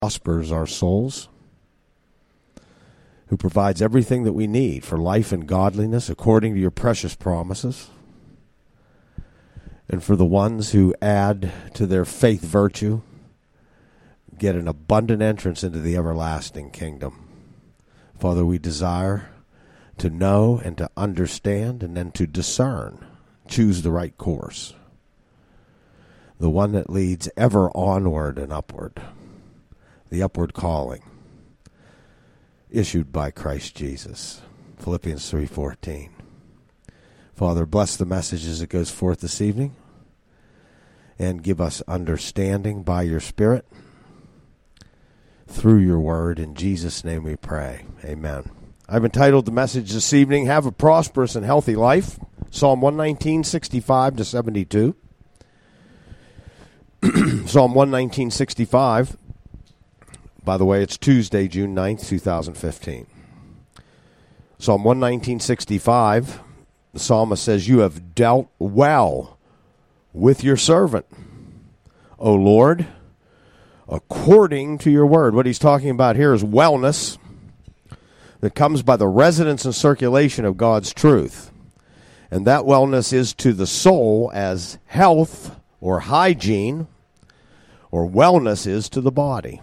prospers our souls, who provides everything that we need for life and godliness according to your precious promises, and for the ones who add to their faith virtue, get an abundant entrance into the everlasting kingdom. Father, we desire to know and to understand and then to discern, choose the right course, the one that leads ever onward and upward, the upward calling issued by Christ Jesus. Philippians 3:14. Father, bless the message as it goes forth this evening and give us understanding by your Spirit through your word. In Jesus' name we pray. Amen. I've entitled the message this evening, Have a Prosperous and Healthy Life, Psalm 119, 65 to 72. Psalm 119, 65. By the way, it's Tuesday, June 9th, 2015. Psalm 119, 65, the psalmist says, You have dealt well with your servant, O Lord, according to your word. What he's talking about here is wellness that comes by the residence and circulation of God's truth. And that wellness is to the soul as health or hygiene, or wellness is to the body.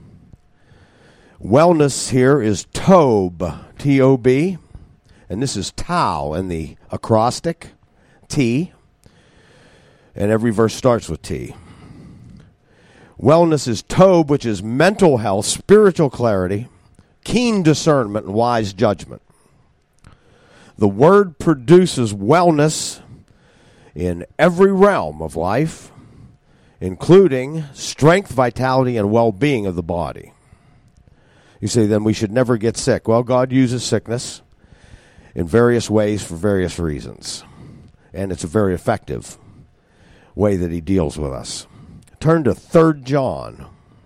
Wellness here is Tob, T-O-B, and this is Tau in the acrostic, T, and every verse starts with T. Wellness is Tob, which is mental health, spiritual clarity, keen discernment, and wise judgment. The word produces wellness in every realm of life, including strength, vitality, and well-being of the body. You say, then we should never get sick. Well, God uses sickness in various ways for various reasons, and it's a very effective way that he deals with us. Turn to 3 John,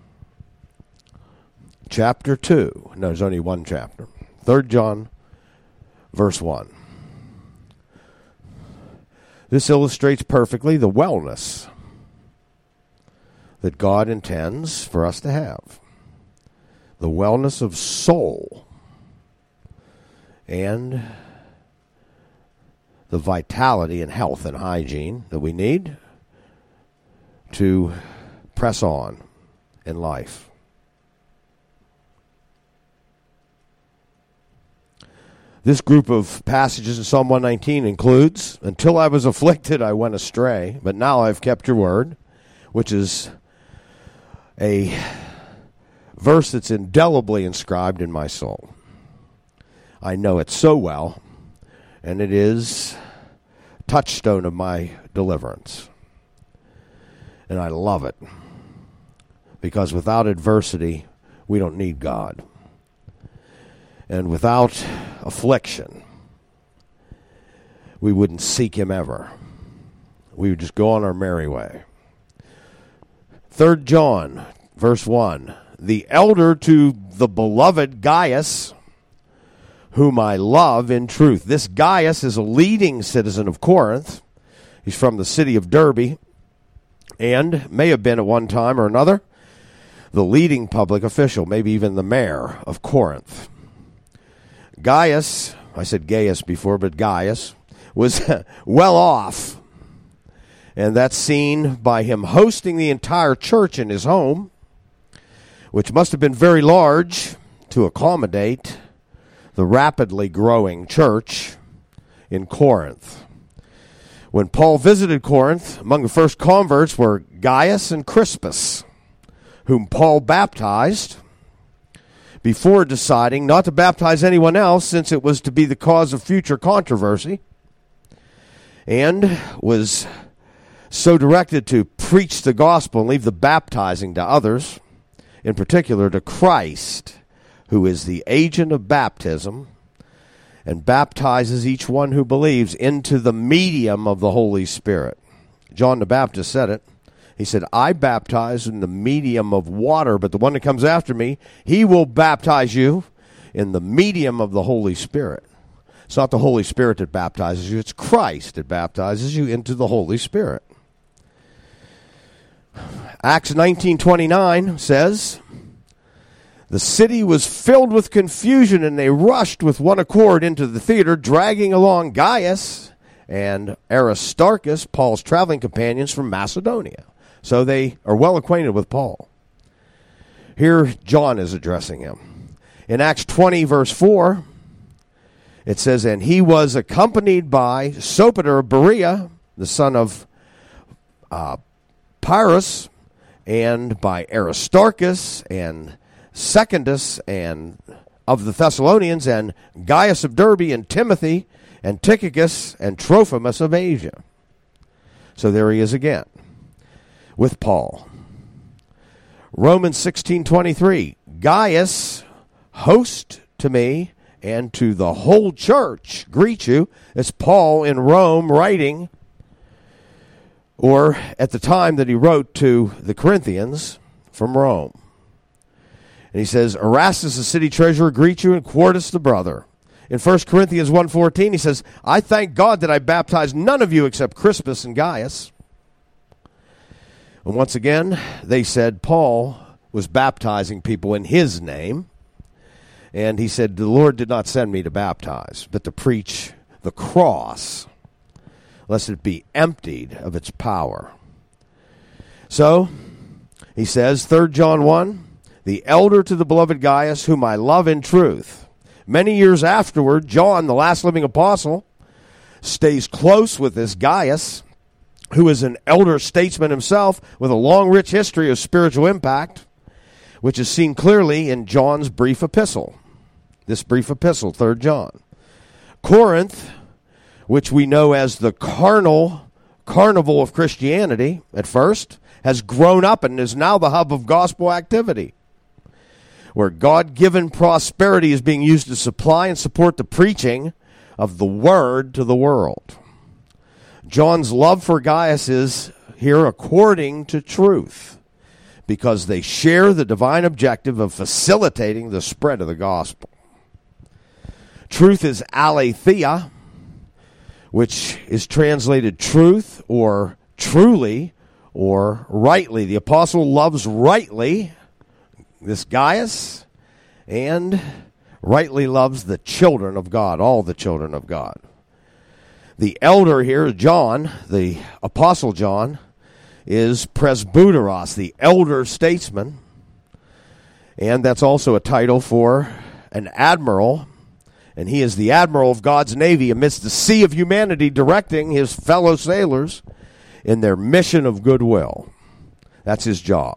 chapter 2. No, there's only one chapter. 3 John, verse 1. This illustrates perfectly the wellness that God intends for us to have. The wellness of soul and the vitality and health and hygiene that we need to press on in life. This group of passages in Psalm 119 includes, Until I was afflicted, I went astray, but now I've kept your word, which is a verse that's indelibly inscribed in my soul. I know it so well, and it is a touchstone of my deliverance. And I love it, because without adversity, we don't need God. And without affliction, we wouldn't seek him ever. We would just go on our merry way. 3 John, verse 1. The elder to the beloved Gaius, whom I love in truth. This Gaius is a leading citizen of Corinth. He's from the city of Derbe, and may have been at one time or another the leading public official, maybe even the mayor of Corinth. Gaius, I said Gaius before, but Gaius, was well off. And that's seen by him hosting the entire church in his home, which must have been very large to accommodate the rapidly growing church in Corinth. When Paul visited Corinth, among the first converts were Gaius and Crispus, whom Paul baptized before deciding not to baptize anyone else, since it was to be the cause of future controversy, and was so directed to preach the gospel and leave the baptizing to others, in particular to Christ, who is the agent of baptism and baptizes each one who believes into the medium of the Holy Spirit. John the Baptist said it. He said, I baptize in the medium of water, but the one that comes after me, he will baptize you in the medium of the Holy Spirit. It's not the Holy Spirit that baptizes you, it's Christ that baptizes you into the Holy Spirit. Acts 19:29 says, The city was filled with confusion, and they rushed with one accord into the theater, dragging along Gaius and Aristarchus, Paul's traveling companions from Macedonia. So they are well acquainted with Paul. Here John is addressing him. In Acts 20, verse 4, it says, and he was accompanied by Sopater of Berea, the son of Pyrrhus, and by Aristarchus and Secundus and of the Thessalonians, and Gaius of Derbe, and Timothy, and Tychicus, and Trophimus of Asia. So there he is again with Paul. Romans 16:23, Gaius, host to me and to the whole church, greet you. It's Paul in Rome writing, or at the time that he wrote to the Corinthians from Rome. And he says, Erastus, the city treasurer, greets you, and Quartus, the brother. In 1 Corinthians 1:14, he says, I thank God that I baptized none of you except Crispus and Gaius. And once again, they said Paul was baptizing people in his name. And he said, the Lord did not send me to baptize, but to preach the cross, lest it be emptied of its power. So, he says, 3 John 1, the elder to the beloved Gaius, whom I love in truth. Many years afterward, John, the last living apostle, stays close with this Gaius, who is an elder statesman himself with a long, rich history of spiritual impact, which is seen clearly in John's brief epistle. This brief epistle, 3 John. Corinth, which we know as the carnival of Christianity at first, has grown up and is now the hub of gospel activity, where God-given prosperity is being used to supply and support the preaching of the word to the world. John's love for Gaius is here according to truth, because they share the divine objective of facilitating the spread of the gospel. Truth is aletheia, which is translated truth or truly or rightly. The apostle loves rightly this Gaius, and rightly loves the children of God, all the children of God. The elder here, John, the apostle John, is presbyteros, the elder statesman, and that's also a title for an admiral, and he is the admiral of God's navy amidst the sea of humanity, directing his fellow sailors in their mission of goodwill. That's his job.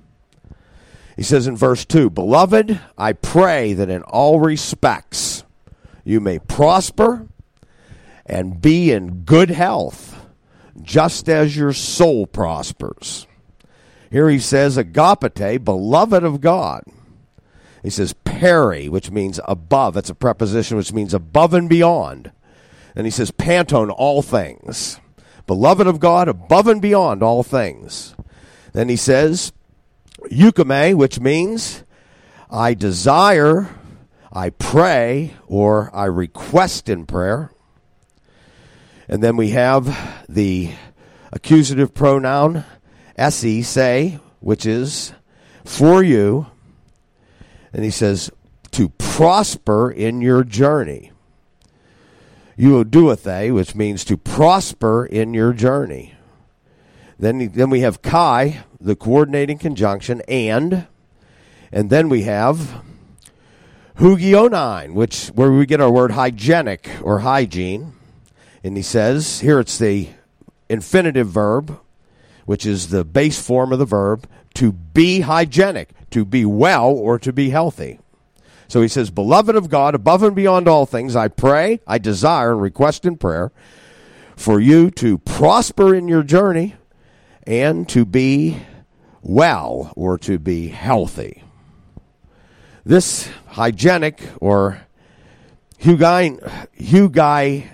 He says in verse 2, Beloved, I pray that in all respects you may prosper and be in good health, just as your soul prospers. Here he says, agapete, beloved of God. He says, peri, which means above. It's a preposition which means above and beyond. And he says, panton, all things. Beloved of God, above and beyond all things. Then he says, eukome, which means I desire, I pray, or I request in prayer. And then we have the accusative pronoun esse, say, which is for you. And he says, to prosper in your journey. Euoduathe, which means to prosper in your journey. Then we have kai, the coordinating conjunction, and then we have hugionein, where we get our word hygienic or hygiene. And he says, here it's the infinitive verb, which is the base form of the verb, to be hygienic, to be well or to be healthy. So he says, Beloved of God, above and beyond all things, I pray, I desire, and request in prayer for you to prosper in your journey and to be well or to be healthy. This hygienic or hugainein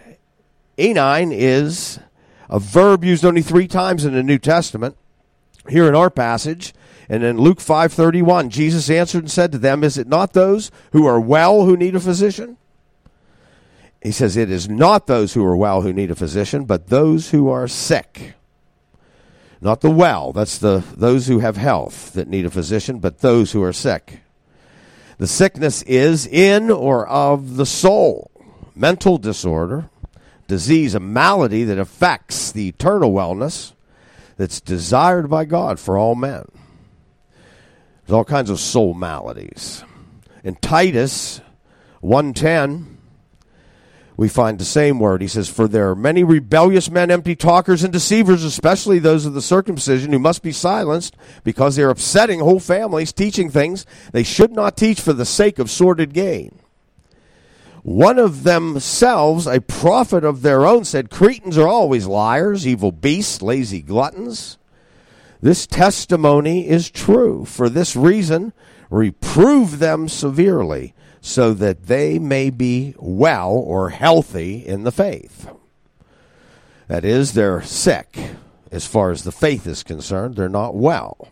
is a verb used only 3 times in the New Testament. Here in our passage, and in Luke 5:31, Jesus answered and said to them, Is it not those who are well who need a physician? He says, it is not those who are well who need a physician, but those who are sick. Not the well, that's those who have health that need a physician, but those who are sick. The sickness is in or of the soul. Mental disorder, disease, a malady that affects the eternal wellness that's desired by God for all men. There's all kinds of soul maladies. In Titus 1:10, we find the same word. He says, "For there are many rebellious men, empty talkers, and deceivers, especially those of the circumcision, who must be silenced because they are upsetting whole families, teaching things they should not teach for the sake of sordid gain. One of themselves, a prophet of their own, said, 'Cretans are always liars, evil beasts, lazy gluttons.' This testimony is true. For this reason, reprove them severely, so that they may be well or healthy in the faith." That is, they're sick. As far as the faith is concerned, they're not well.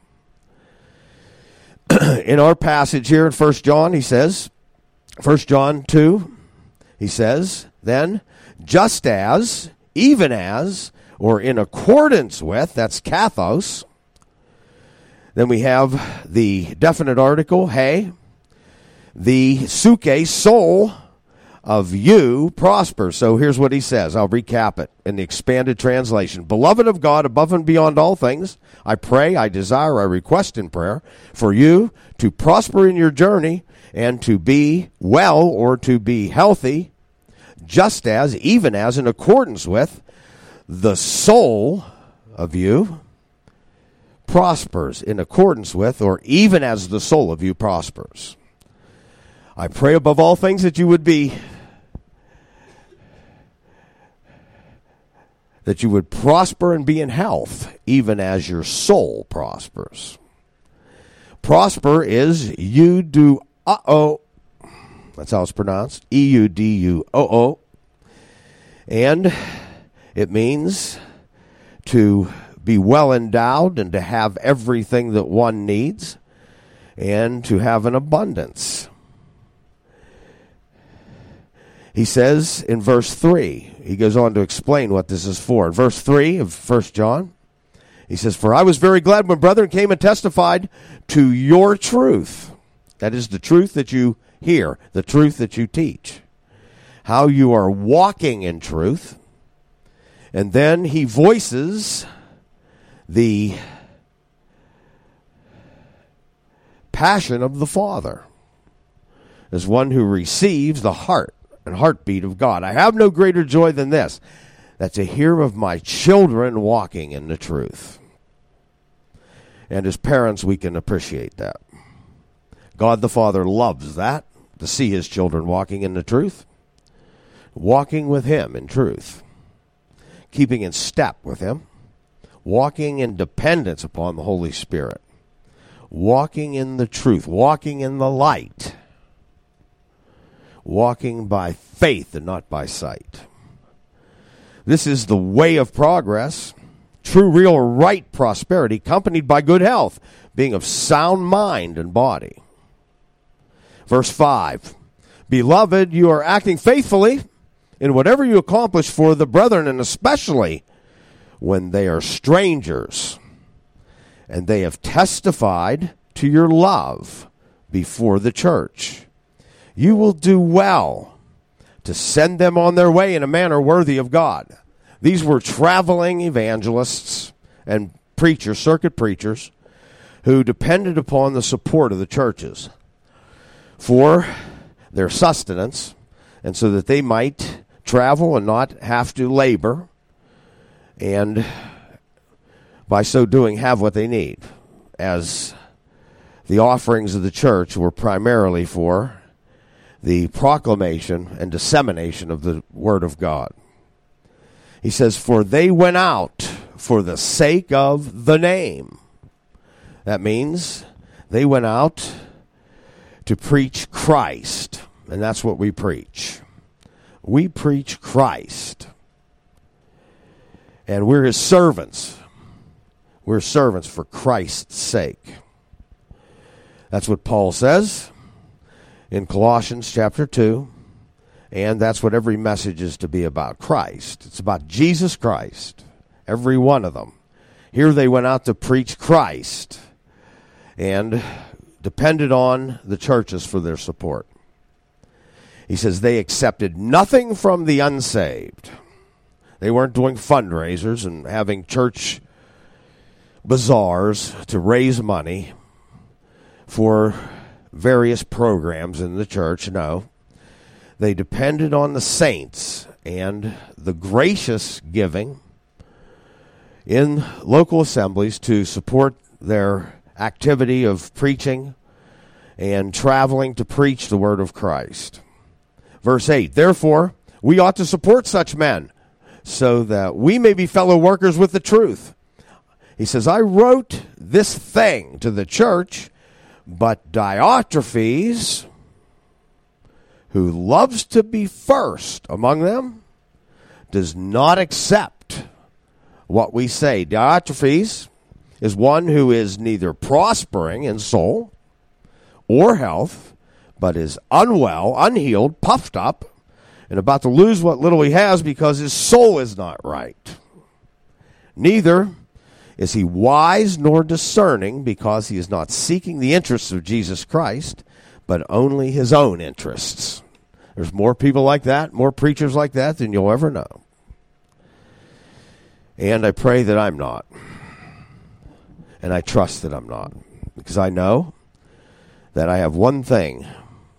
In our passage here in 1 John, he says, 1 John 2, he says, "Then, just as, even as, or in accordance with," that's kathos. Then we have the definite article, hey, "the suke, soul of you, prospers." So here's what he says. I'll recap it in the expanded translation. "Beloved of God, above and beyond all things, I pray, I desire, I request in prayer for you to prosper in your journey and to be well or to be healthy, just as, even as, in accordance with, the soul of you prospers, in accordance with, or even as the soul of you prospers. I pray above all things that you would prosper and be in health, even as your soul prospers." Prosper is euduo. That's how it's pronounced. euduo. And it means to be well endowed and to have everything that one needs and to have an abundance. He says in verse 3, he goes on to explain what this is for. In verse 3 of 1 John, he says, "For I was very glad when brethren came and testified to your truth." That is the truth that you hear, the truth that you teach. How you are walking in truth. And then he voices the passion of the Father as one who receives the heart and heartbeat of God. "I have no greater joy than this, that to hear of my children walking in the truth." And as parents, we can appreciate that. God the Father loves that, to see his children walking in the truth, walking with him in truth, keeping in step with him, walking in dependence upon the Holy Spirit, walking in the truth, walking in the light, walking by faith and not by sight. This is the way of progress, true, real, right prosperity, accompanied by good health, being of sound mind and body. Verse 5, "Beloved, you are acting faithfully in whatever you accomplish for the brethren, and especially when they are strangers, and they have testified to your love before the church. You will do well to send them on their way in a manner worthy of God." These were traveling evangelists and preachers, circuit preachers, who depended upon the support of the churches for their sustenance, and so that they might travel and not have to labor, and by so doing have what they need, as the offerings of the church were primarily for the proclamation and dissemination of the Word of God. He says, "For they went out for the sake of the name." That means they went out to preach Christ, and that's what we preach. We preach Christ, and we're his servants. We're servants for Christ's sake. That's what Paul says in Colossians chapter 2, and that's what every message is to be about, Christ. It's about Jesus Christ, every one of them. Here they went out to preach Christ and depended on the churches for their support. He says they accepted nothing from the unsaved. They weren't doing fundraisers and having church bazaars to raise money for various programs in the church. No. They depended on the saints and the gracious giving in local assemblies to support their activity of preaching and traveling to preach the word of Christ. Verse 8, therefore, we ought to support such men so that we may be fellow workers with the truth. He says, I wrote this thing to the church, but Diotrephes, who loves to be first among them, does not accept what we say. Diotrephes is one who is neither prospering in soul or health, but is unwell, unhealed, puffed up, and about to lose what little he has because his soul is not right. Neither is he wise nor discerning, because he is not seeking the interests of Jesus Christ, but only his own interests. There's more people like that, more preachers like that than you'll ever know. And I pray that I'm not. And I trust that I'm not. Because I know that I have one thing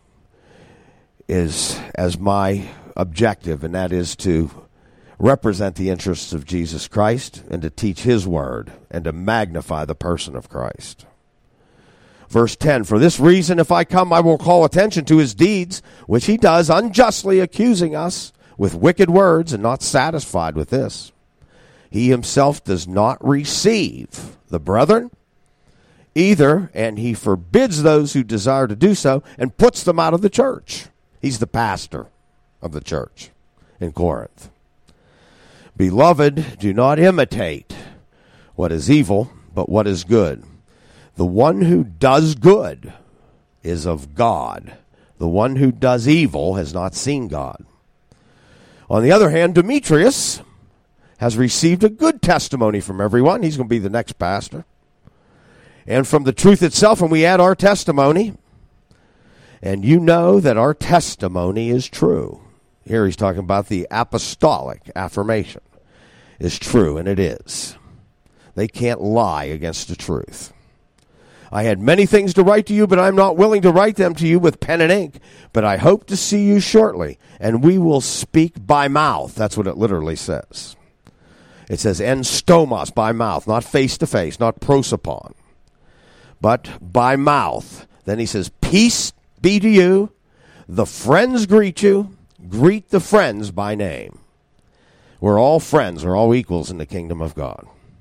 is as my objective, and that is to represent the interests of Jesus Christ and to teach his word and to magnify the person of Christ. Verse 10, for this reason, if I come, I will call attention to his deeds, which he does unjustly, accusing us with wicked words, and not satisfied with this. He himself does not receive the brethren either, and he forbids those who desire to do so and puts them out of the church. He's the pastor of the church in Corinth. Beloved, do not imitate what is evil, but what is good. The one who does good is of God. The one who does evil has not seen God. On the other hand, Demetrius has received a good testimony from everyone. He's going to be the next pastor. And from the truth itself, and we add our testimony. And you know that our testimony is true. Here he's talking about the apostolic affirmation is true, and it is. They can't lie against the truth. I had many things to write to you, but I'm not willing to write them to you with pen and ink. But I hope to see you shortly, and we will speak by mouth. That's what it literally says. It says en stomos, by mouth, not face to face, not prosopon, but by mouth. Then he says, peace be to you. The friends greet you. Greet the friends by name. We're all friends. We're all equals in the kingdom of God.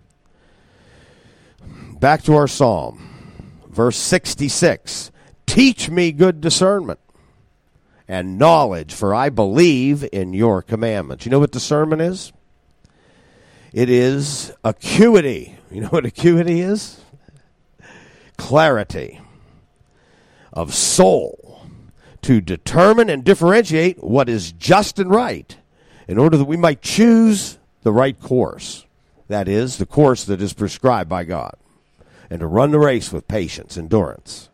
Back to our psalm. Verse 66. Teach me good discernment and knowledge, for I believe in your commandments. You know what discernment is? It is acuity. You know what acuity is? Clarity of soul, to determine and differentiate what is just and right, in order that we might choose the right course. That is, the course that is prescribed by God, and to run the race with patience, endurance.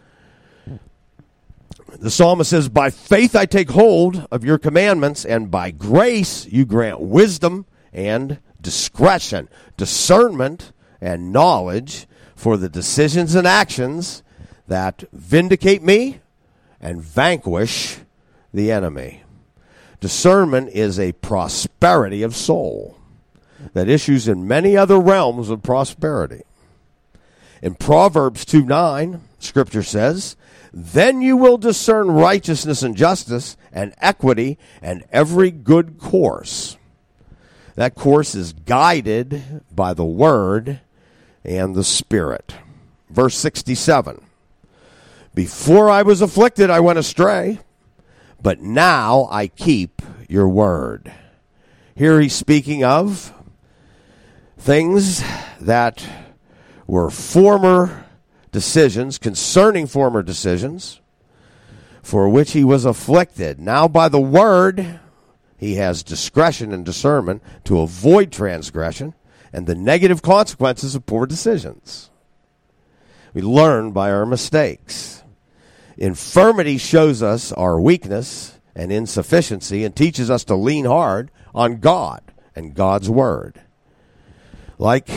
The psalmist says, by faith I take hold of your commandments, and by grace you grant wisdom and discretion, discernment and knowledge for the decisions and actions that vindicate me and vanquish the enemy. Discernment is a prosperity of soul that issues in many other realms of prosperity. In Proverbs 2:9, Scripture says, then you will discern righteousness and justice and equity and every good course. That course is guided by the Word and the Spirit. Verse 67, before I was afflicted, I went astray, but now I keep your word. Here he's speaking of things that were former decisions, concerning former decisions, for which he was afflicted. Now by the word, he has discretion and discernment to avoid transgression and the negative consequences of poor decisions. We learn by our mistakes. Infirmity shows us our weakness and insufficiency and teaches us to lean hard on God and God's Word. Like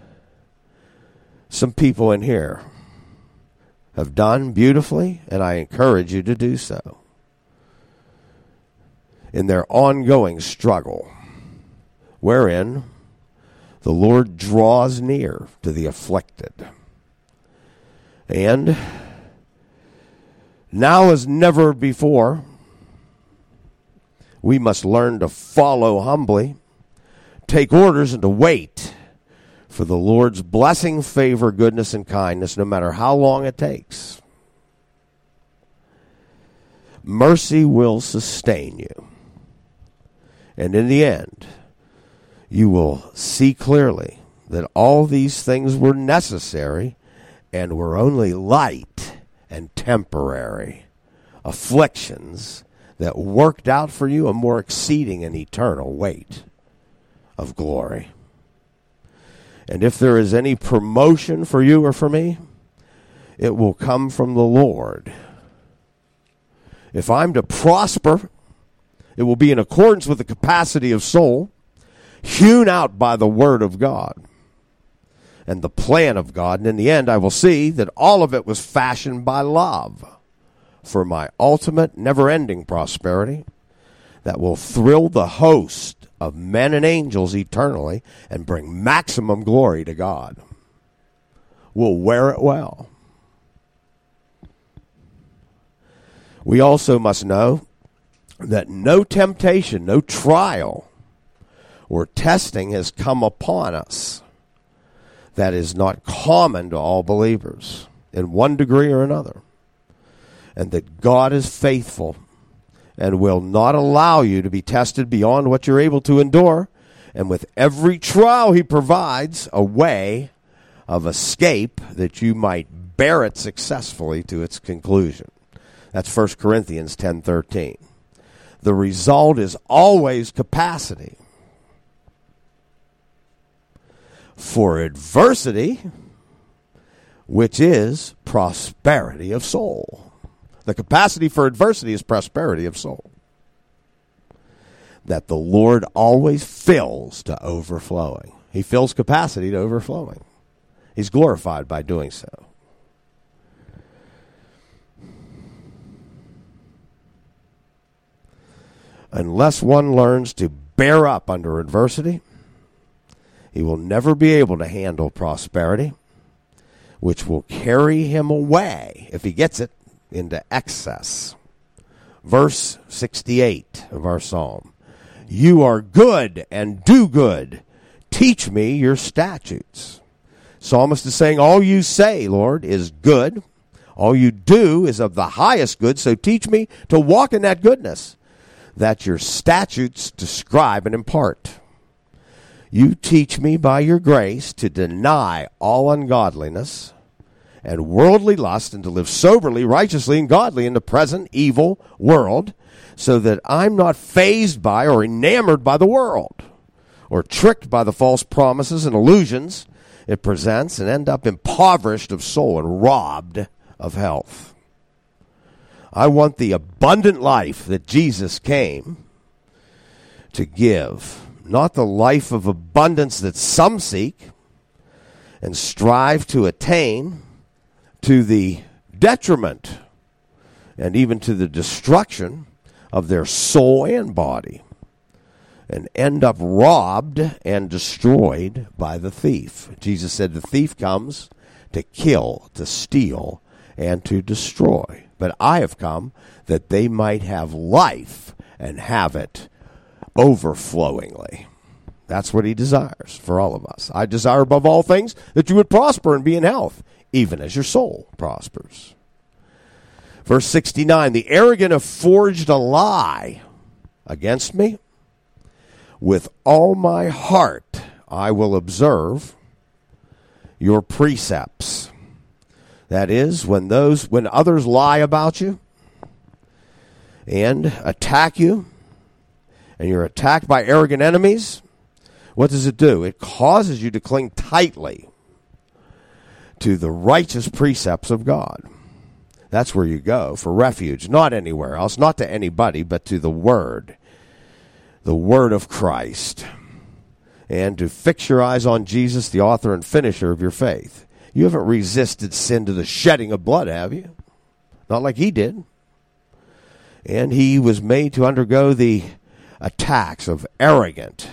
some people in here have done beautifully, and I encourage you to do so in their ongoing struggle, wherein the Lord draws near to the afflicted. And now as never before, we must learn to follow humbly, take orders, and to wait for the Lord's blessing, favor, goodness, and kindness, no matter how long it takes. Mercy will sustain you. And in the end, you will see clearly that all these things were necessary and were only light and temporary afflictions that worked out for you a more exceeding and eternal weight of glory. And if there is any promotion for you or for me, it will come from the Lord. If I'm to prosper, it will be in accordance with the capacity of soul, hewn out by the Word of God and the plan of God. And in the end, I will see that all of it was fashioned by love for my ultimate, never-ending prosperity that will thrill the host of men and angels eternally and bring maximum glory to God. We'll wear it well. We also must know that no temptation, no trial, or testing has come upon us that is not common to all believers in one degree or another, and that God is faithful and will not allow you to be tested beyond what you're able to endure, and with every trial he provides a way of escape that you might bear it successfully to its conclusion. That's 1 Corinthians 10:13. The result is always capacity for adversity, which is prosperity of soul. The capacity for adversity is prosperity of soul, that the Lord always fills to overflowing. He fills capacity to overflowing. He's glorified by doing so. Unless one learns to bear up under adversity, he will never be able to handle prosperity, which will carry him away, if he gets it, into excess. Verse 68 of our psalm. You are good and do good. Teach me your statutes. Psalmist is saying, all you say, Lord, is good. All you do is of the highest good, so teach me to walk in that goodness that your statutes describe and impart. You teach me by your grace to deny all ungodliness and worldly lust, and to live soberly, righteously, and godly in the present evil world, so that I'm not fazed by or enamored by the world, or tricked by the false promises and illusions it presents, and end up impoverished of soul and robbed of health. I want the abundant life that Jesus came to give, not the life of abundance that some seek and strive to attain, to the detriment and even to the destruction of their soul and body, and end up robbed and destroyed by the thief. Jesus said the thief comes to kill, to steal, and to destroy. But I have come that they might have life and have it overflowingly. That's what he desires for all of us. I desire above all things that you would prosper and be in health, even as your soul prospers. Verse 69, the arrogant have forged a lie against me. With all my heart I will observe your precepts. That is, when others lie about you and attack you, and you're attacked by arrogant enemies, what does it do? It causes you to cling tightly to the righteous precepts of God. That's where you go for refuge, not anywhere else, not to anybody, but to the Word of Christ. And to fix your eyes on Jesus, the author and finisher of your faith. You haven't resisted sin to the shedding of blood, have you? Not like he did. And he was made to undergo the attacks of arrogant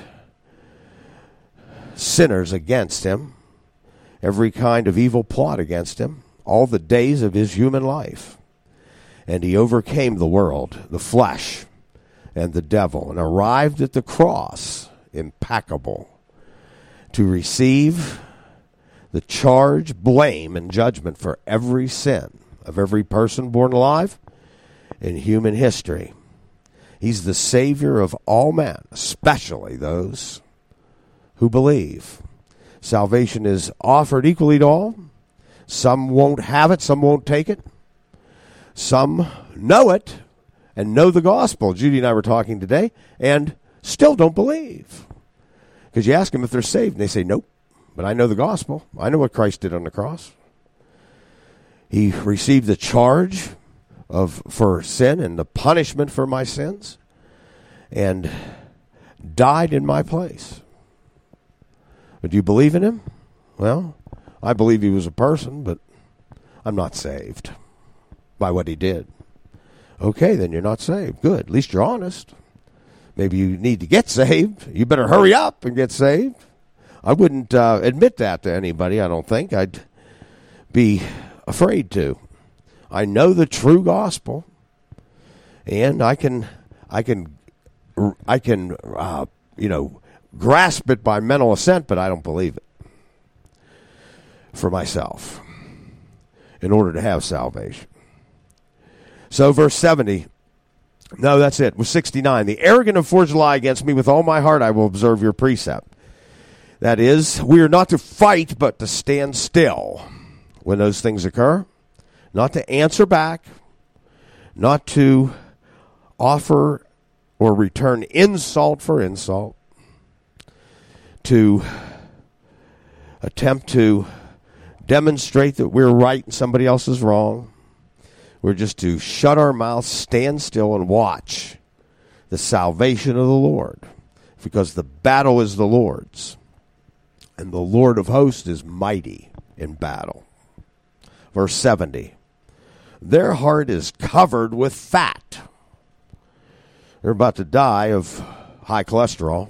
sinners against him, every kind of evil plot against him, all the days of his human life. And he overcame the world, the flesh, and the devil, and arrived at the cross, impeccable, to receive the charge, blame, and judgment for every sin of every person born alive in human history. He's the Savior of all men, especially those who believe. Salvation is offered equally to all. Some won't have it, some won't take it. Some know it and know the gospel. Judy and I were talking today and still don't believe. Because you ask them if they're saved and they say, nope, but I know the gospel. I know what Christ did on the cross. He received the charge for sin and the punishment for my sins and died in my place. But do you believe in him? Well, I believe he was a person, but I'm not saved by what he did. Okay, then you're not saved. Good. At least you're honest. Maybe you need to get saved. You better hurry up and get saved. I wouldn't admit that to anybody, I don't think. I'd be afraid to. I know the true gospel, and I can grasp it by mental assent, but I don't believe it for myself in order to have salvation. So verse 70, no, that's it. Was 69. The arrogant have forged a lie against me. With all my heart I will observe your precept. That is, we are not to fight, but to stand still when those things occur. Not to answer back. Not to offer or return insult for insult. To attempt to demonstrate that we're right and somebody else is wrong. We're just to shut our mouths, stand still, and watch the salvation of the Lord. Because the battle is the Lord's. And the Lord of hosts is mighty in battle. Verse 70. Their heart is covered with fat. They're about to die of high cholesterol.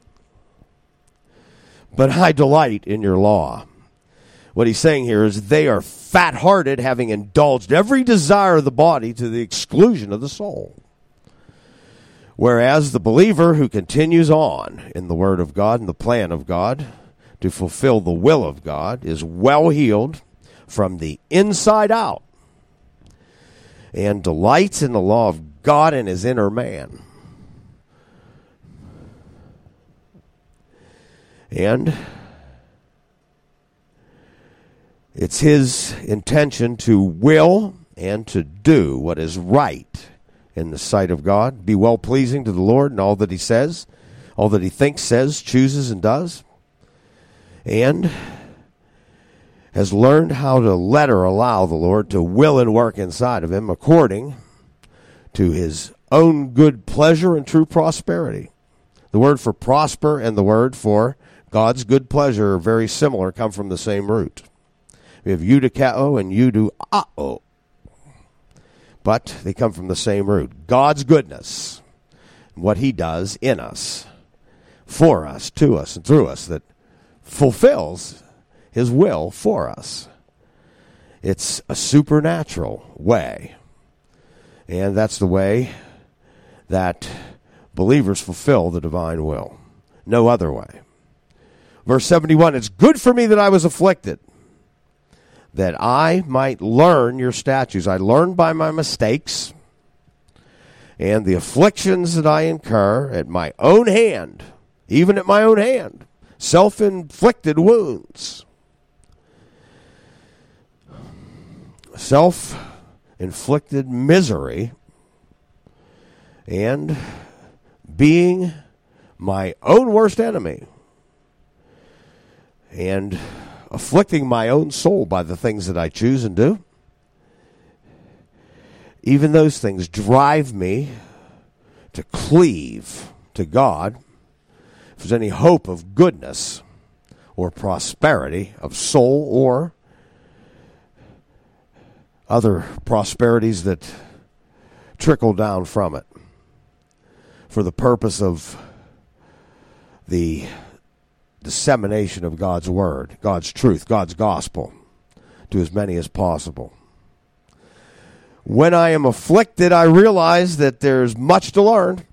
But I delight in your law. What he's saying here is they are fat-hearted, having indulged every desire of the body to the exclusion of the soul. Whereas the believer who continues on in the Word of God and the plan of God to fulfill the will of God is well healed from the inside out and delights in the law of God in his inner man. And it's his intention to will and to do what is right in the sight of God, be well-pleasing to the Lord in all that he says, all that he thinks, says, chooses, and does, and has learned how to let or allow the Lord to will and work inside of him according to his own good pleasure and true prosperity. The word for prosper and the word for God's good pleasure are very similar, come from the same root. We have eudikao and euduao, but they come from the same root. God's goodness, what he does in us, for us, to us, and through us, that fulfills his will for us. It's a supernatural way, and that's the way that believers fulfill the divine will. No other way. Verse 71, it's good for me that I was afflicted, that I might learn your statutes. I learned by my mistakes and the afflictions that I incur at my own hand, even at my own hand, self-inflicted wounds. Self-inflicted misery and being my own worst enemy and afflicting my own soul by the things that I choose and do, even those things drive me to cleave to God. If there's any hope of goodness or prosperity of soul or other prosperities that trickle down from it for the purpose of the dissemination of God's word, God's truth, God's gospel to as many as possible. When I am afflicted, I realize that there's much to learn,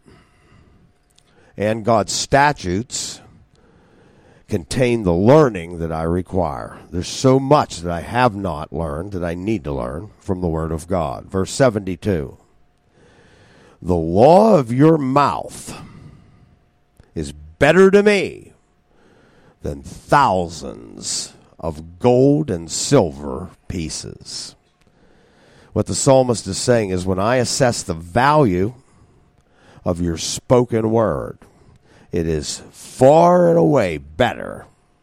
and God's statutes contain the learning that I require. There's so much that I have not learned that I need to learn from the Word of God. Verse 72. The law of your mouth is better to me than thousands of gold and silver pieces. What the psalmist is saying is, when I assess the value of your spoken word, it is far and away better,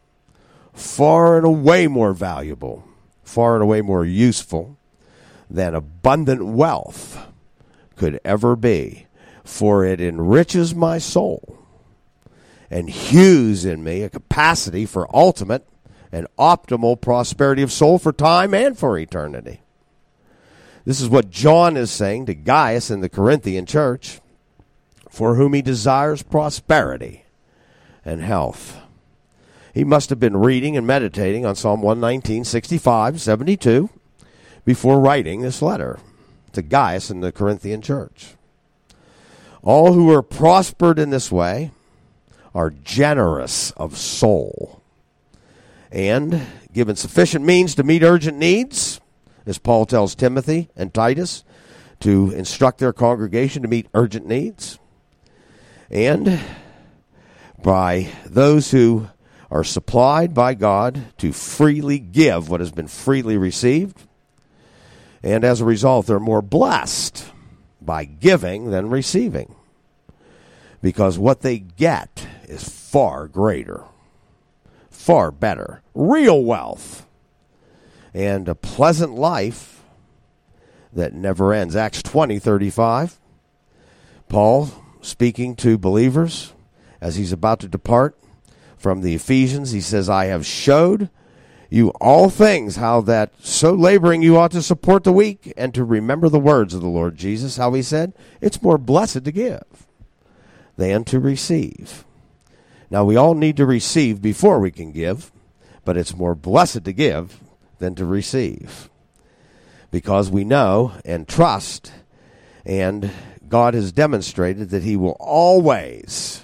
far and away more valuable, far and away more useful than abundant wealth could ever be, for it enriches my soul and hews in me a capacity for ultimate and optimal prosperity of soul for time and for eternity. This is what John is saying to Gaius in the Corinthian church, for whom he desires prosperity and health. He must have been reading and meditating on Psalm 119, 65, 72 before writing this letter to Gaius in the Corinthian church. All who are prospered in this way are generous of soul and given sufficient means to meet urgent needs, as Paul tells Timothy and Titus, to instruct their congregation to meet urgent needs, and by those who are supplied by God to freely give what has been freely received, and as a result they're more blessed by giving than receiving, because what they get is far greater, far better, real wealth, and a pleasant life that never ends. Acts 20:35, Paul speaking to believers as he's about to depart from the Ephesians, he says, I have showed you all things, how that so laboring you ought to support the weak and to remember the words of the Lord Jesus, how he said, it's more blessed to give than to receive. Now, we all need to receive before we can give, but it's more blessed to give than to receive, because we know and trust, and God has demonstrated that he will always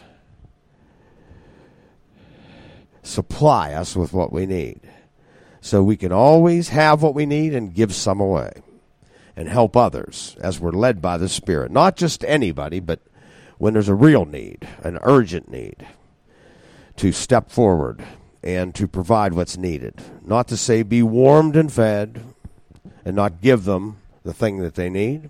supply us with what we need. So we can always have what we need and give some away and help others as we're led by the Spirit. Not just anybody, but when there's a real need, an urgent need, to step forward and to provide what's needed. Not to say be warmed and fed and not give them the thing that they need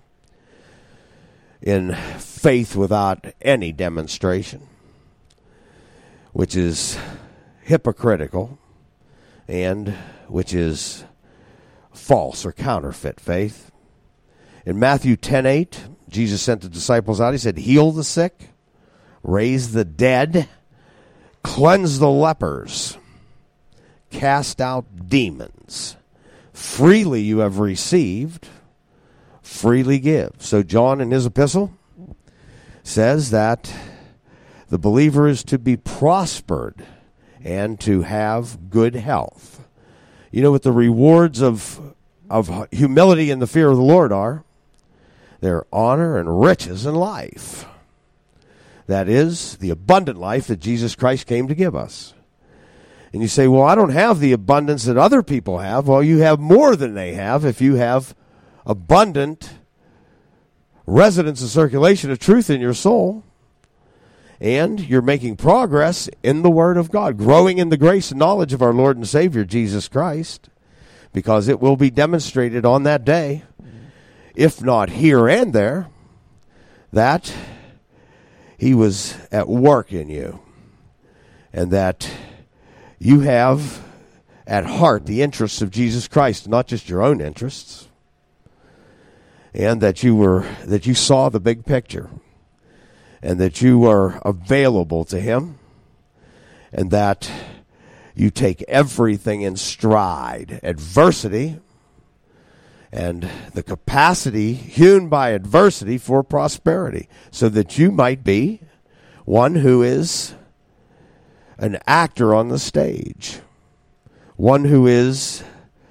in faith without any demonstration, which is hypocritical and which is false or counterfeit faith. In Matthew 10:8, Jesus sent the disciples out. He said, heal the sick, raise the dead, cleanse the lepers, cast out demons. Freely you have received, freely give. So John in his epistle says that the believer is to be prospered and to have good health. You know what the rewards of humility and the fear of the Lord are? They're honor and riches in life. That is the abundant life that Jesus Christ came to give us. And you say, well, I don't have the abundance that other people have. Well, you have more than they have if you have abundant residence and circulation of truth in your soul. And you're making progress in the Word of God, growing in the grace and knowledge of our Lord and Savior, Jesus Christ, because it will be demonstrated on that day, if not here and there, that he was at work in you, and that you have at heart the interests of Jesus Christ, not just your own interests, and that you saw the big picture, and that you were available to him, and that you take everything in stride, adversity, and the capacity hewn by adversity for prosperity, so that you might be one who is an actor on the stage, one who is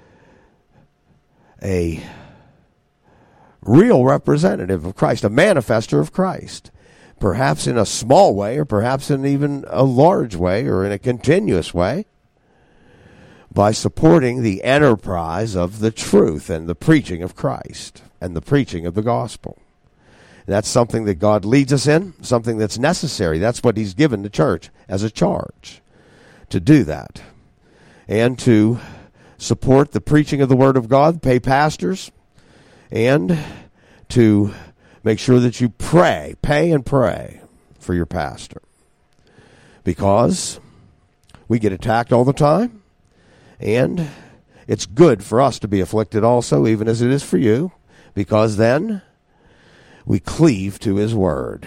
a real representative of Christ, a manifester of Christ, perhaps in a small way, or perhaps in even a large way, or in a continuous way, by supporting the enterprise of the truth and the preaching of Christ and the preaching of the gospel. That's something that God leads us in, something that's necessary. That's what he's given the church as a charge, to do that, and to support the preaching of the Word of God, pay pastors, and to make sure that you pay and pray for your pastor. Because we get attacked all the time, and it's good for us to be afflicted also, even as it is for you, because then we cleave to his word.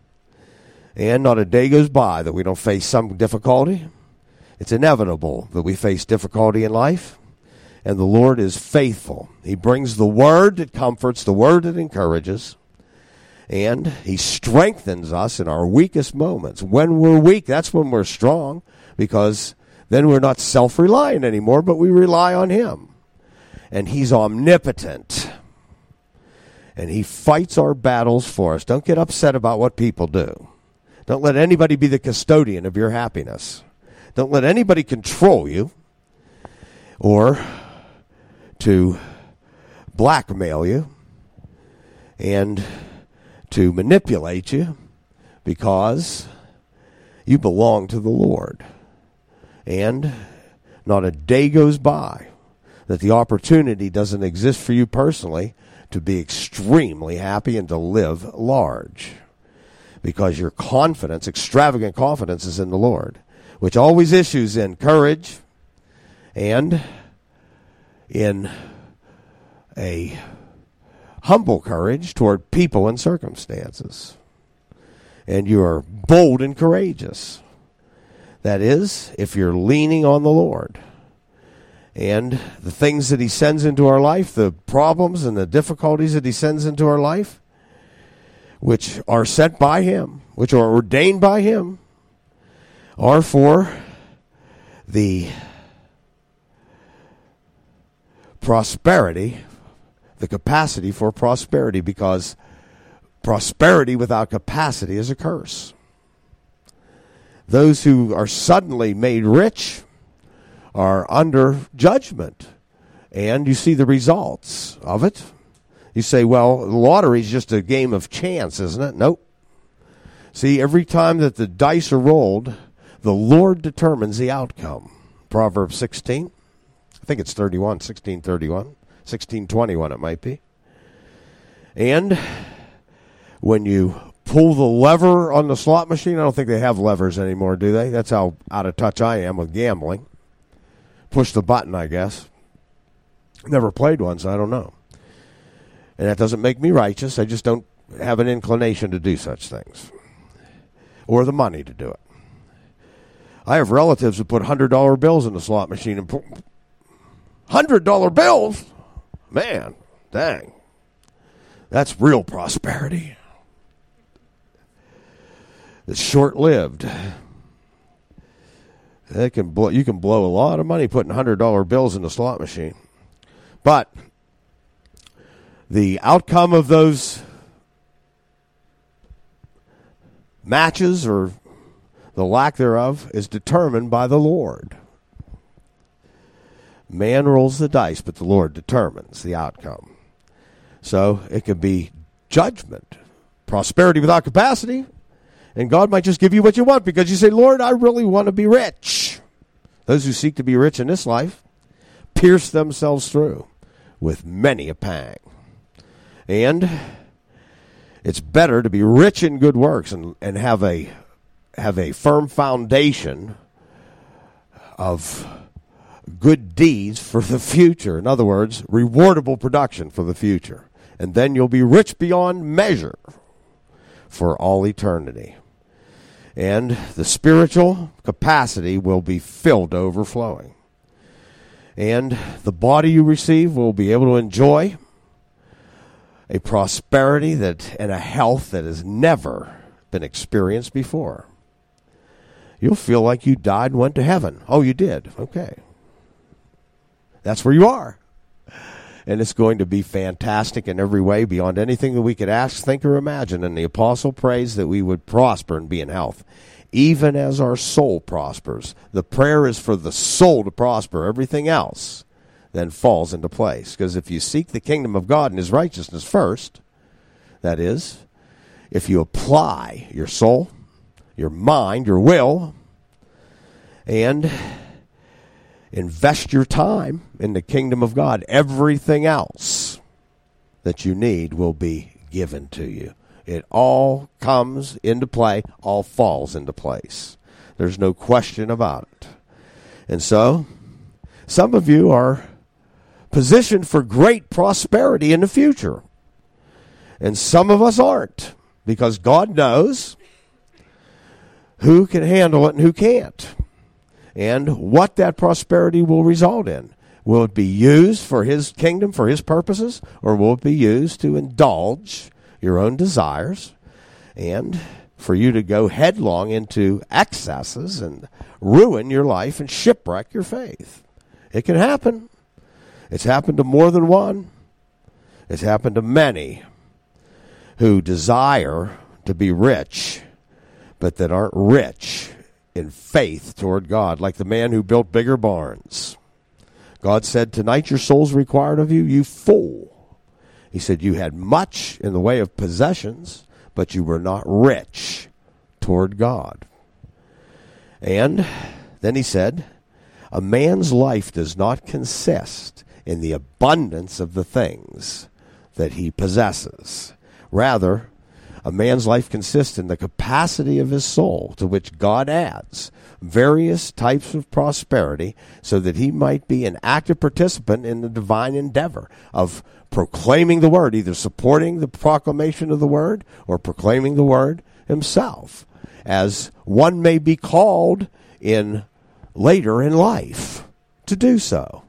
And not a day goes by that we don't face some difficulty. It's inevitable that we face difficulty in life, and the Lord is faithful. He brings the word that comforts, the word that encourages, and he strengthens us in our weakest moments. When we're weak, that's when we're strong, because then we're not self-reliant anymore, but we rely on him. And he's omnipotent. And he fights our battles for us. Don't get upset about what people do. Don't let anybody be the custodian of your happiness. Don't let anybody control you or to blackmail you and to manipulate you, because you belong to the Lord. And not a day goes by that the opportunity doesn't exist for you personally to be extremely happy and to live large, because your confidence, extravagant confidence, is in the Lord, which always issues in courage and in a humble courage toward people and circumstances. And you are bold and courageous. That is, if you're leaning on the Lord. And the things that he sends into our life, the problems and the difficulties that he sends into our life, which are sent by him, which are ordained by him, are for the prosperity, the capacity for prosperity, because prosperity without capacity is a curse. Those who are suddenly made rich are under judgment, and you see the results of it. You say, well, the lottery is just a game of chance, isn't it? Nope. See, every time that the dice are rolled, the Lord determines the outcome. Proverbs 16, I think it's 31, 16:31, 16:21 it might be. And when you pull the lever on the slot machine, I don't think they have levers anymore, do they? That's how out of touch I am with gambling. Push the button, I guess. Never played one, so I don't know. And that doesn't make me righteous. I just don't have an inclination to do such things, or the money to do it. I have relatives who put $100 bills in the slot machine and put $100 bills? Man, dang. That's real prosperity. It's short-lived. You can blow a lot of money putting $100 bills in the slot machine. But the outcome of those matches, or the lack thereof, is determined by the Lord. Man rolls the dice, but the Lord determines the outcome. So it could be judgment, prosperity without capacity, and God might just give you what you want because you say, Lord, I really want to be rich. Those who seek to be rich in this life pierce themselves through with many a pang. And it's better to be rich in good works and have a firm foundation of good deeds for the future. In other words, rewardable production for the future. And then you'll be rich beyond measure for all eternity. And the spiritual capacity will be filled to overflowing. And the body you receive will be able to enjoy a prosperity and a health that has never been experienced before. You'll feel like you died and went to heaven. Oh, you did? Okay. That's where you are. And it's going to be fantastic in every way, beyond anything that we could ask, think, or imagine. And the apostle prays that we would prosper and be in health, even as our soul prospers. The prayer is for the soul to prosper. Everything else then falls into place. Because if you seek the kingdom of God and his righteousness first, that is, if you apply your soul, your mind, your will, and invest your time in the kingdom of God, everything else that you need will be given to you. It all comes into play, all falls into place. There's no question about it. And so, some of you are positioned for great prosperity in the future. And some of us aren't, because God knows who can handle it and who can't, and what that prosperity will result in. Will it be used for his kingdom, for his purposes, or will it be used to indulge your own desires and for you to go headlong into excesses and ruin your life and shipwreck your faith? It can happen. It's happened to more than one. It's happened to many who desire to be rich, but that aren't rich in faith toward God, like the man who built bigger barns. God said, "Tonight your soul's required of you, you fool." He said, "You had much in the way of possessions, but you were not rich toward God." And then he said, "A man's life does not consist in the abundance of the things that he possesses. Rather, a man's life consists in the capacity of his soul, to which God adds various types of prosperity, so that he might be an active participant in the divine endeavor of proclaiming the word, either supporting the proclamation of the word or proclaiming the word himself, as one may be called in later in life to do so."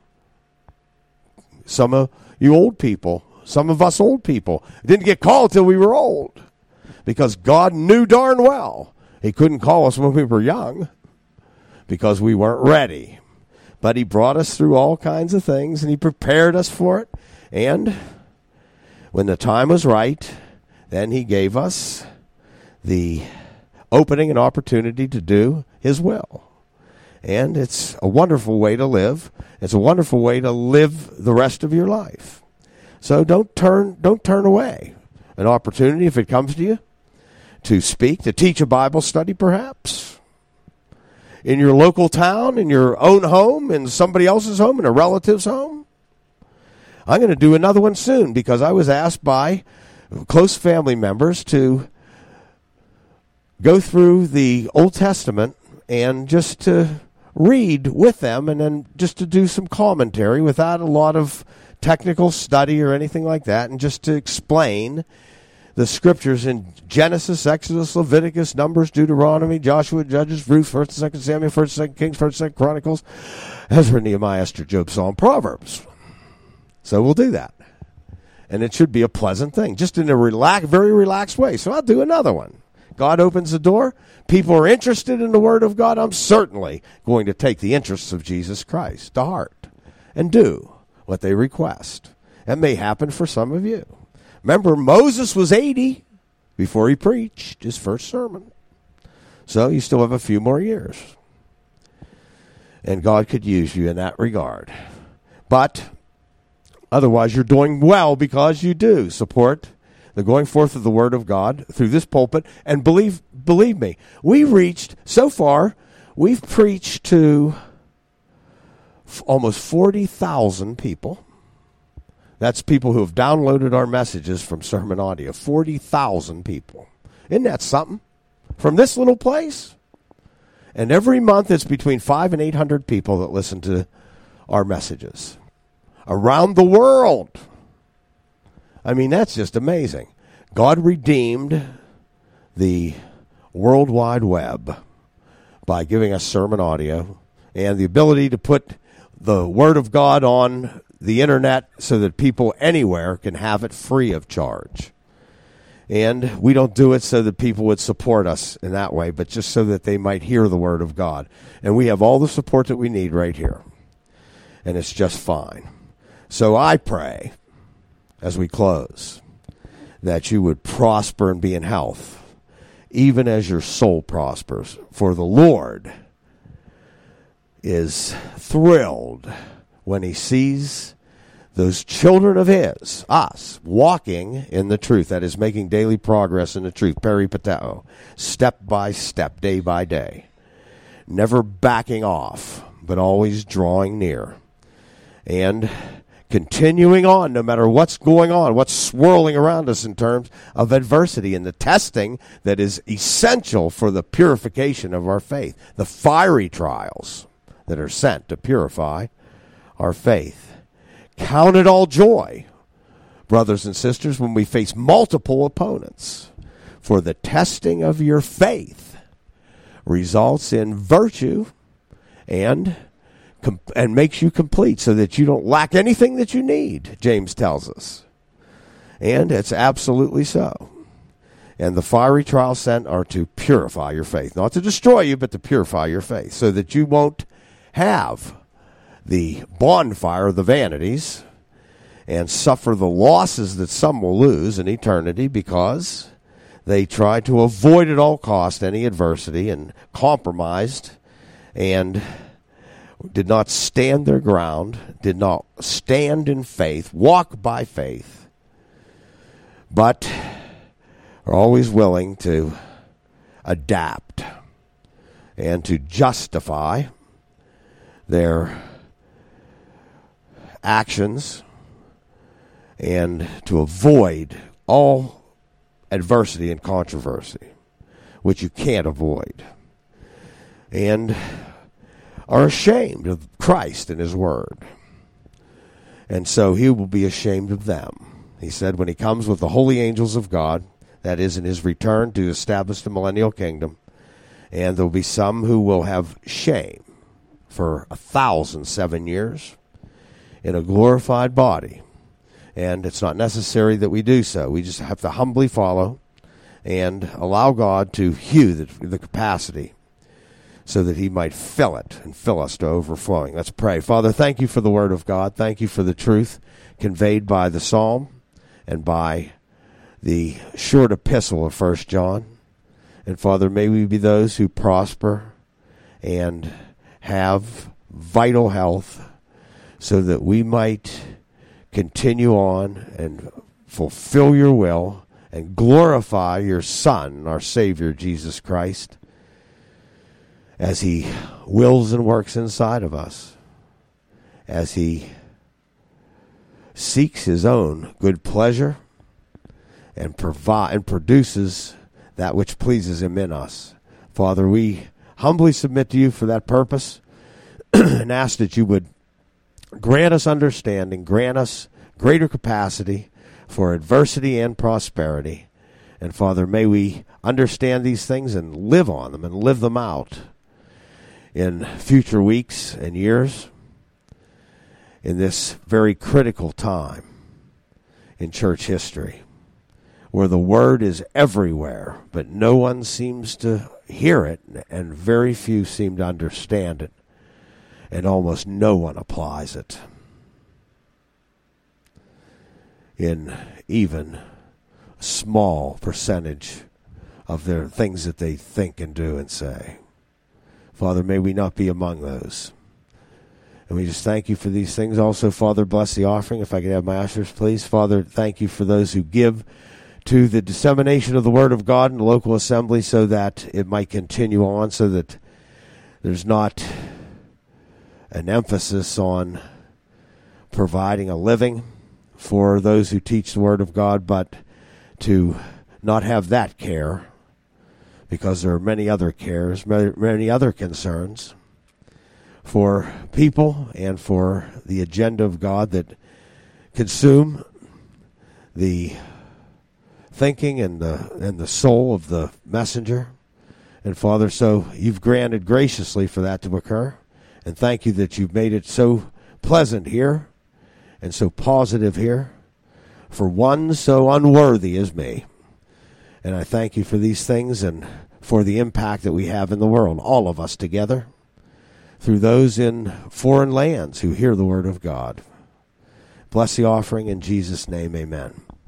Some of you old people, some of us old people, didn't get called till we were old, because God knew darn well he couldn't call us when we were young, because we weren't ready. But he brought us through all kinds of things, and he prepared us for it. And when the time was right, then he gave us the opening and opportunity to do his will. And it's a wonderful way to live. It's a wonderful way to live the rest of your life. So don't turn away an opportunity, if it comes to you, to speak, to teach a Bible study perhaps, in your local town, in your own home, in somebody else's home, in a relative's home. I'm going to do another one soon, because I was asked by close family members to go through the Old Testament and just to read with them, and then just to do some commentary without a lot of technical study or anything like that, and just to explain the scriptures in Genesis, Exodus, Leviticus, Numbers, Deuteronomy, Joshua, Judges, Ruth, 1st and 2nd Samuel, 1st and 2nd Kings, 1st and 2nd Chronicles, Ezra, Nehemiah, Esther, Job, Psalm, Proverbs. So we'll do that. And it should be a pleasant thing, just in a very relaxed way. So I'll do another one. God opens the door. People are interested in the Word of God. I'm certainly going to take the interests of Jesus Christ to heart and do what they request. That may happen for some of you. Remember, Moses was 80 before he preached his first sermon. So you still have a few more years. And God could use you in that regard. But otherwise, you're doing well, because you do support the going forth of the Word of God through this pulpit. And believe me, so far, we've preached to almost 40,000 people. That's people who have downloaded our messages from Sermon Audio. 40,000 people. Isn't that something? From this little place? And every month it's between 500 and 800 people that listen to our messages around the world. I mean, that's just amazing. God redeemed the World Wide Web by giving us sermon audio and the ability to put the Word of God on the internet so that people anywhere can have it free of charge. And we don't do it so that people would support us in that way, but just so that they might hear the Word of God. And we have all the support that we need right here. And it's just fine. So I pray, as we close, that you would prosper and be in health, even as your soul prospers. For the Lord is thrilled when he sees those children of his, us, walking in the truth, that is, making daily progress in the truth, peripateo, step by step, day by day, never backing off, but always drawing near, and continuing on no matter what's going on, what's swirling around us in terms of adversity and the testing that is essential for the purification of our faith, the fiery trials that are sent to purify our faith. Count it all joy, brothers and sisters, when we face multiple opponents, for the testing of your faith results in virtue and makes you complete, so that you don't lack anything that you need, James tells us. And it's absolutely so. And the fiery trials sent are to purify your faith, not to destroy you, but to purify your faith, so that you won't have the bonfire of the vanities and suffer the losses that some will lose in eternity because they tried to avoid at all cost any adversity and compromised and did not stand their ground, did not stand in faith, walk by faith, but are always willing to adapt and to justify their actions and to avoid all adversity and controversy, which you can't avoid, and are ashamed of Christ and his word. And so he will be ashamed of them. He said when he comes with the holy angels of God, that is in his return to establish the millennial kingdom, and there will be some who will have shame for 1,007 years in a glorified body. And it's not necessary that we do so. We just have to humbly follow and allow God to hew the capacity so that he might fill it and fill us to overflowing. Let's pray. Father, thank you for the word of God. Thank you for the truth conveyed by the psalm and by the short epistle of 1 John. And Father, may we be those who prosper and have vital health so that we might continue on and fulfill your will and glorify your Son, our Savior, Jesus Christ, as he wills and works inside of us, as he seeks his own good pleasure and produces that which pleases him in us. Father, we humbly submit to you for that purpose and ask that you would grant us understanding, grant us greater capacity for adversity and prosperity. And Father, may we understand these things and live on them and live them out in future weeks and years in this very critical time in church history, where the word is everywhere, but no one seems to hear it, and very few seem to understand it, and almost no one applies it in even a small percentage of their things that they think and do and say. Father, may we not be among those. And we just thank you for these things. Also, Father, bless the offering. If I could have my ushers, please. Father, thank you for those who give to the dissemination of the Word of God in the local assembly so that it might continue on, so that there's not an emphasis on providing a living for those who teach the Word of God, but to not have that care, because there are many other cares, many other concerns for people and for the agenda of God that consume the thinking and the soul of the messenger. And Father, so you've granted graciously for that to occur. And thank you that you've made it so pleasant here and so positive here for one so unworthy as me. And I thank you for these things and for the impact that we have in the world, all of us together, through those in foreign lands who hear the word of God. Bless the offering in Jesus' name, amen.